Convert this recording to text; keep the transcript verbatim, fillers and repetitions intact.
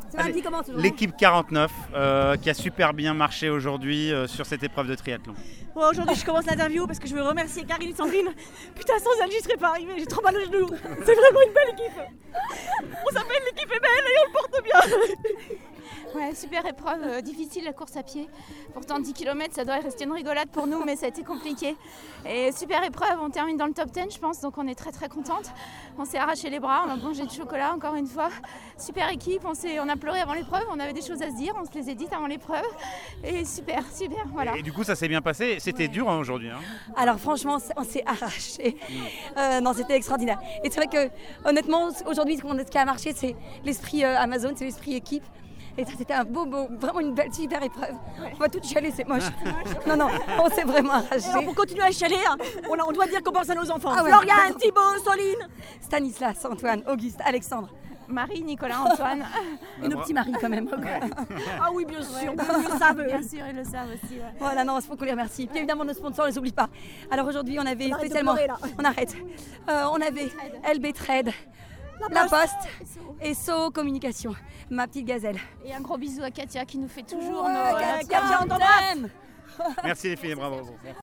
Allez, comment, l'équipe quarante-neuf euh, qui a super bien marché aujourd'hui euh, sur cette épreuve de triathlon. Bon, aujourd'hui, je commence l'interview parce que je veux remercier Karine et Sandrine. Putain, sans elles, j'y serais pas arrivée. J'ai trop mal aux genoux. C'est vraiment une belle équipe. On s'appelle l'équipe est belle et on le porte bien. Ouais, super épreuve, euh, difficile la course à pied. Pourtant dix kilomètres, ça doit rester une rigolade pour nous, mais ça a été compliqué. Et super épreuve, on termine dans le top dix, je pense, donc on est très très contente. On s'est arraché les bras, on a mangé du chocolat encore une fois. Super équipe, on, s'est, on a pleuré avant l'épreuve, on avait des choses à se dire, on se les a dites avant l'épreuve. Et super, super, voilà. Et du coup, ça s'est bien passé. C'était ouais. dur hein, aujourd'hui. Hein. Alors franchement, on s'est arraché. Mmh. Euh, non, c'était extraordinaire. Et c'est vrai que honnêtement, aujourd'hui, ce qui a marché, c'est l'esprit euh, Amazon, c'est l'esprit équipe. Et ça, c'était un beau, beau, vraiment une belle, super épreuve. Ouais. On va tout chialer, c'est moche. Non, non, on s'est vraiment arraché. Alors, pour continuer à chialer, hein, on, a, on doit dire qu'on pense à nos enfants. Ah ouais, Florian, Thibaut, Soline, Stanislas, Antoine, Auguste, Alexandre. Marie, Nicolas, Antoine. Et nos petits maris quand même. Ouais. Ah oui, bien sûr, ouais. Ils le savent. Bien sûr, ils le savent aussi. Ouais. Voilà, non, il faut qu'on les remercie. Puis évidemment, nos sponsors, on les oublie pas. Alors aujourd'hui, on avait on spécialement... Pleurer, on arrête. Euh, on avait L B Trade. La, la Poste, Poste et So Communication, ma petite gazelle. Et un gros bisou à Katia qui nous fait toujours ouais, nos... Katia, Katia, on t'embrasse. Merci les filles, bravo.